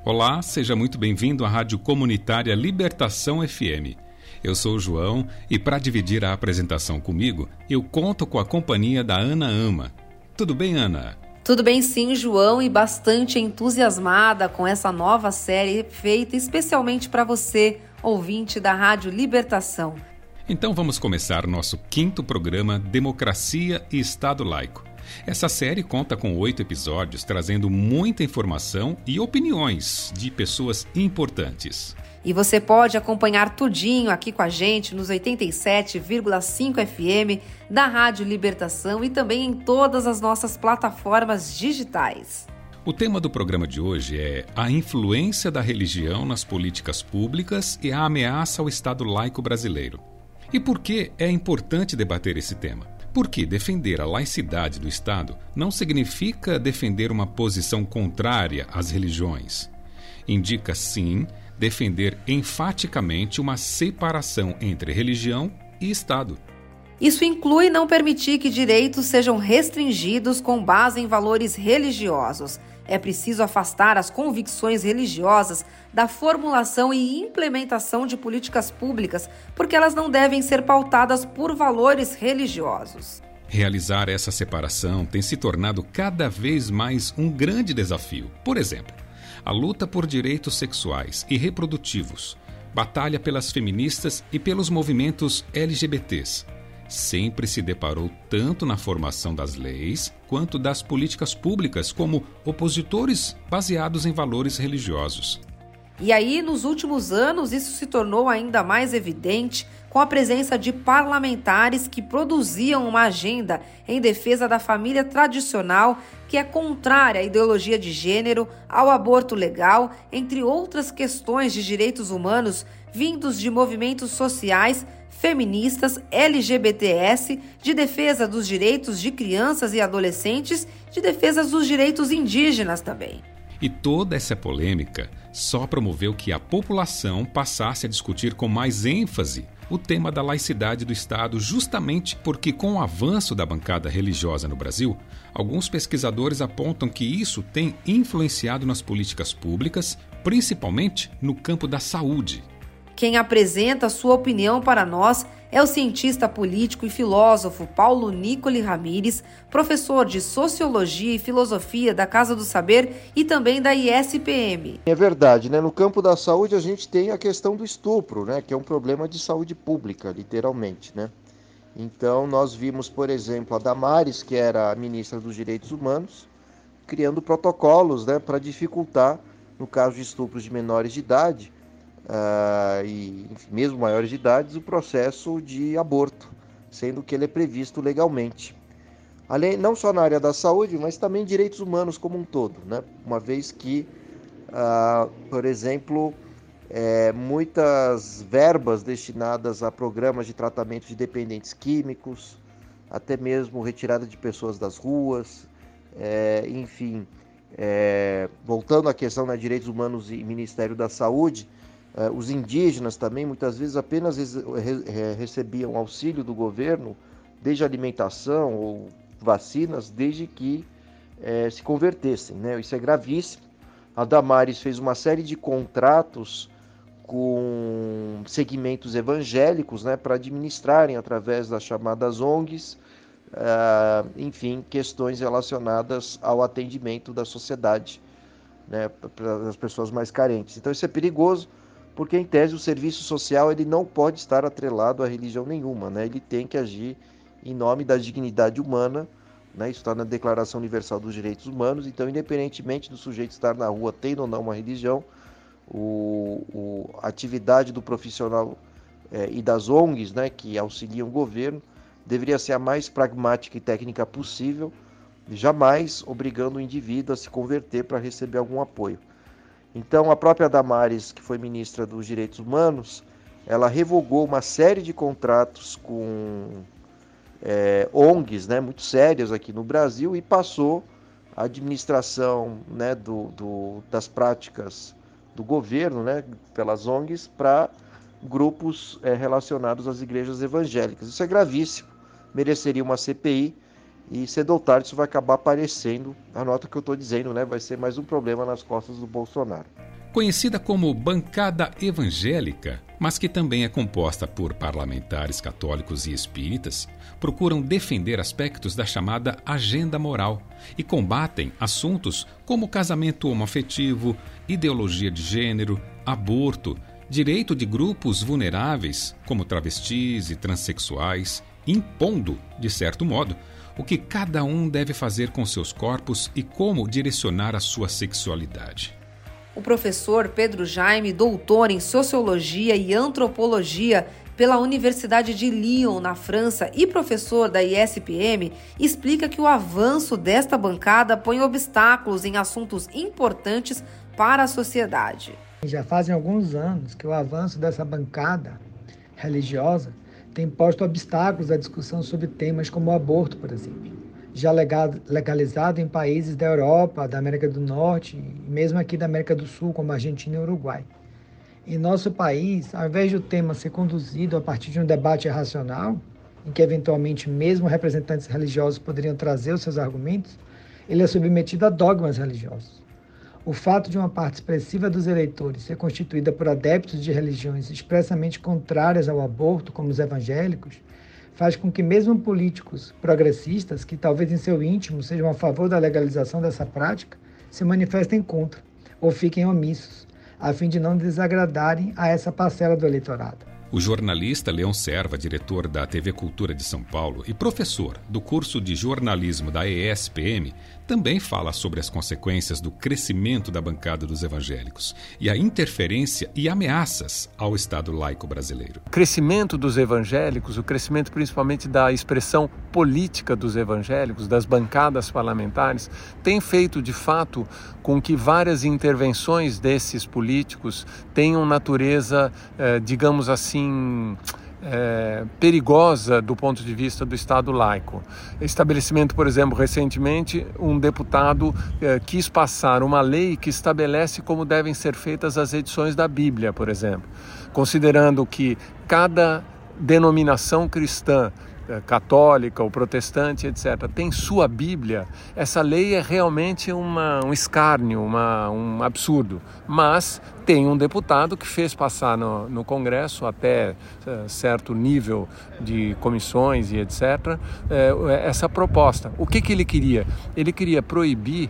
Olá, seja muito bem-vindo à Rádio Comunitária Libertação FM. Eu sou o João e para dividir a apresentação comigo, eu conto com a companhia da Ana Ama. Tudo bem, Ana? Tudo bem sim, João, e bastante entusiasmada com essa nova série feita especialmente para você, ouvinte da Rádio Libertação. Então vamos começar nosso 5º programa Democracia e Estado Laico. Essa série conta com 8 episódios, trazendo muita informação e opiniões de pessoas importantes. E você pode acompanhar tudinho aqui com a gente nos 87,5 FM da Rádio Libertação e também em todas as nossas plataformas digitais. O tema do programa de hoje é a influência da religião nas políticas públicas e a ameaça ao Estado laico brasileiro. E por que é importante debater esse tema? Porque defender a laicidade do Estado não significa defender uma posição contrária às religiões. Indica, sim, defender enfaticamente uma separação entre religião e Estado. Isso inclui não permitir que direitos sejam restringidos com base em valores religiosos. É preciso afastar as convicções religiosas da formulação e implementação de políticas públicas, porque elas não devem ser pautadas por valores religiosos. Realizar essa separação tem se tornado cada vez mais um grande desafio. Por exemplo, a luta por direitos sexuais e reprodutivos, batalha pelas feministas e pelos movimentos LGBTs. Sempre se deparou tanto na formação das leis quanto das políticas públicas como opositores baseados em valores religiosos. E aí, nos últimos anos, isso se tornou ainda mais evidente com a presença de parlamentares que produziam uma agenda em defesa da família tradicional que é contrária à ideologia de gênero, ao aborto legal, entre outras questões de direitos humanos vindos de movimentos sociais, feministas, LGBTS, de defesa dos direitos de crianças e adolescentes, de defesa dos direitos indígenas também. E toda essa polêmica só promoveu que a população passasse a discutir com mais ênfase o tema da laicidade do Estado, justamente porque, com o avanço da bancada religiosa no Brasil, alguns pesquisadores apontam que isso tem influenciado nas políticas públicas, principalmente no campo da saúde. Quem apresenta sua opinião para nós é o cientista político e filósofo Paulo Nicoli Ramires, professor de Sociologia e Filosofia da Casa do Saber e também da ISPM. É verdade, né? No campo da saúde a gente tem a questão do estupro, né? Que é um problema de saúde pública, literalmente, né? Então nós vimos, por exemplo, a Damares, que era a ministra dos Direitos Humanos, criando protocolos, né, para dificultar, no caso de estupros de menores de idade, e enfim, mesmo maiores de idade, o processo de aborto, sendo que ele é previsto legalmente. Além, não só na área da saúde, mas também direitos humanos como um todo, né? Uma vez que, por exemplo, muitas verbas destinadas a programas de tratamento de dependentes químicos, até mesmo retirada de pessoas das ruas, enfim, voltando à questão de direitos humanos e Ministério da Saúde, os indígenas também muitas vezes apenas recebiam auxílio do governo, desde alimentação ou vacinas, desde que se convertessem, né? Isso é gravíssimo. A Damares fez uma série de contratos com segmentos evangélicos, né, para administrarem através das chamadas ONGs, enfim, questões relacionadas ao atendimento da sociedade, né, para as pessoas mais carentes. Então isso é perigoso, porque em tese o serviço social ele não pode estar atrelado a religião nenhuma, né? Ele tem que agir em nome da dignidade humana, né? Isso está na Declaração Universal dos Direitos Humanos. Então, independentemente do sujeito estar na rua tendo ou não uma religião, a atividade do profissional e das ONGs, né, que auxiliam o governo, deveria ser a mais pragmática e técnica possível, jamais obrigando o indivíduo a se converter para receber algum apoio. Então, a própria Damares, que foi ministra dos Direitos Humanos, ela revogou uma série de contratos com ONGs, né, muito sérias aqui no Brasil, e passou a administração, né, das práticas do governo, né, pelas ONGs, para grupos relacionados às igrejas evangélicas. Isso é gravíssimo, mereceria uma CPI, e cedo ou tarde isso vai acabar aparecendo. Anota o que eu estou dizendo, né? Vai ser mais um problema nas costas do Bolsonaro. conhecida como bancada evangélica, mas que também é composta por parlamentares católicos e espíritas, procuram defender aspectos da chamada agenda moral e combatem assuntos como casamento homoafetivo, ideologia de gênero, aborto, direito de grupos vulneráveis, como travestis e transexuais, impondo, de certo modo, o que cada um deve fazer com seus corpos e como direcionar a sua sexualidade. O professor Pedro Jaime, doutor em Sociologia e Antropologia pela Universidade de Lyon, na França, e professor da ISPM, explica que o avanço desta bancada põe obstáculos em assuntos importantes para a sociedade. Já fazem alguns anos que o avanço dessa bancada religiosa tem posto obstáculos à discussão sobre temas como o aborto, por exemplo, já legalizado em países da Europa, da América do Norte e mesmo aqui da América do Sul, como Argentina e Uruguai. Em nosso país, ao invés do tema ser conduzido a partir de um debate racional, em que eventualmente mesmo representantes religiosos poderiam trazer os seus argumentos, ele é submetido a dogmas religiosos. O fato de uma parte expressiva dos eleitores ser constituída por adeptos de religiões expressamente contrárias ao aborto, como os evangélicos, faz com que mesmo políticos progressistas, que talvez em seu íntimo sejam a favor da legalização dessa prática, se manifestem contra ou fiquem omissos, a fim de não desagradarem a essa parcela do eleitorado. O jornalista Leão Serva, diretor da TV Cultura de São Paulo e professor do curso de jornalismo da ESPM, também fala sobre as consequências do crescimento da bancada dos evangélicos e a interferência e ameaças ao Estado laico brasileiro. O crescimento dos evangélicos, o crescimento principalmente da expressão política dos evangélicos, das bancadas parlamentares, tem feito de fato com que várias intervenções desses políticos tenham natureza, digamos assim, perigosa do ponto de vista do Estado laico. Estabelecimento, por exemplo, recentemente, um deputado quis passar uma lei que estabelece como devem ser feitas as edições da Bíblia, por exemplo, considerando que cada denominação cristã, católica ou protestante, etc., tem sua Bíblia. Essa lei é realmente um escárnio, um absurdo, mas tem um deputado que fez passar no Congresso, até certo nível de comissões e etc., essa proposta. O que ele queria? Ele queria proibir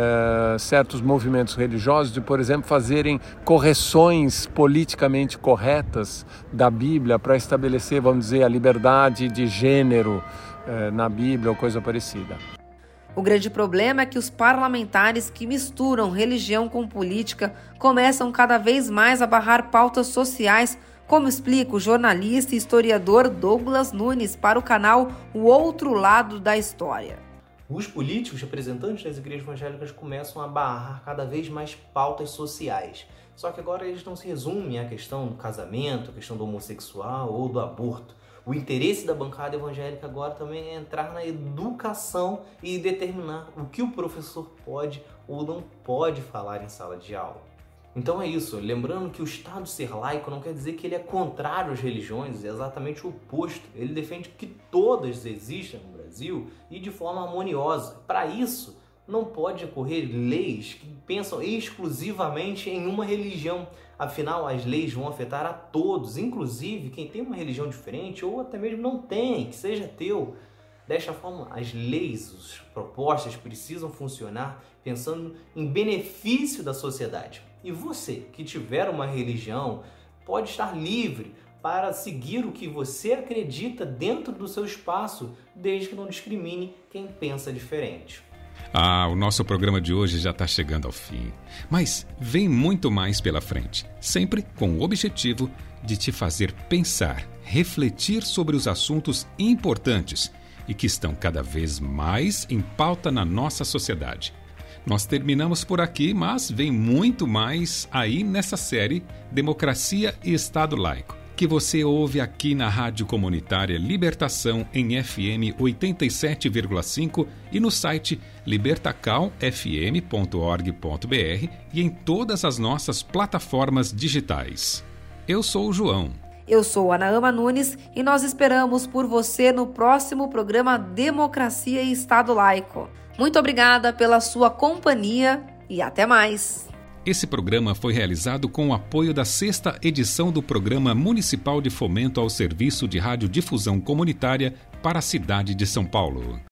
certos movimentos religiosos de, por exemplo, fazerem correções politicamente corretas da Bíblia para estabelecer, vamos dizer, a liberdade de gênero na Bíblia ou coisa parecida. O grande problema é que os parlamentares que misturam religião com política começam cada vez mais a barrar pautas sociais, como explica o jornalista e historiador Douglas Nunes para o canal O Outro Lado da História. Os políticos, representantes das igrejas evangélicas, começam a barrar cada vez mais pautas sociais. Só que agora eles não se resumem à questão do casamento, à questão do homossexual ou do aborto. O interesse da bancada evangélica agora também é entrar na educação e determinar o que o professor pode ou não pode falar em sala de aula. Então é isso, lembrando que o Estado ser laico não quer dizer que ele é contrário às religiões, é exatamente o oposto. Ele defende que todas existam no Brasil e de forma harmoniosa. Para isso, não pode ocorrer leis que pensam exclusivamente em uma religião. Afinal, as leis vão afetar a todos, inclusive quem tem uma religião diferente ou até mesmo não tem, que seja ateu. Desta forma, as leis, as propostas precisam funcionar pensando em benefício da sociedade. E você, que tiver uma religião, pode estar livre para seguir o que você acredita dentro do seu espaço, desde que não discrimine quem pensa diferente. O nosso programa de hoje já está chegando ao fim, mas vem muito mais pela frente, sempre com o objetivo de te fazer pensar, refletir sobre os assuntos importantes e que estão cada vez mais em pauta na nossa sociedade. Nós terminamos por aqui, mas vem muito mais aí nessa série Democracia e Estado Laico, que você ouve aqui na Rádio Comunitária Libertação em FM 87,5 e no site libertacalfm.org.br e em todas as nossas plataformas digitais. Eu sou o João. Eu sou a Naama Nunes e nós esperamos por você no próximo programa Democracia e Estado Laico. Muito obrigada pela sua companhia e até mais! Esse programa foi realizado com o apoio da 6ª edição do Programa Municipal de Fomento ao Serviço de Radiodifusão Comunitária para a cidade de São Paulo.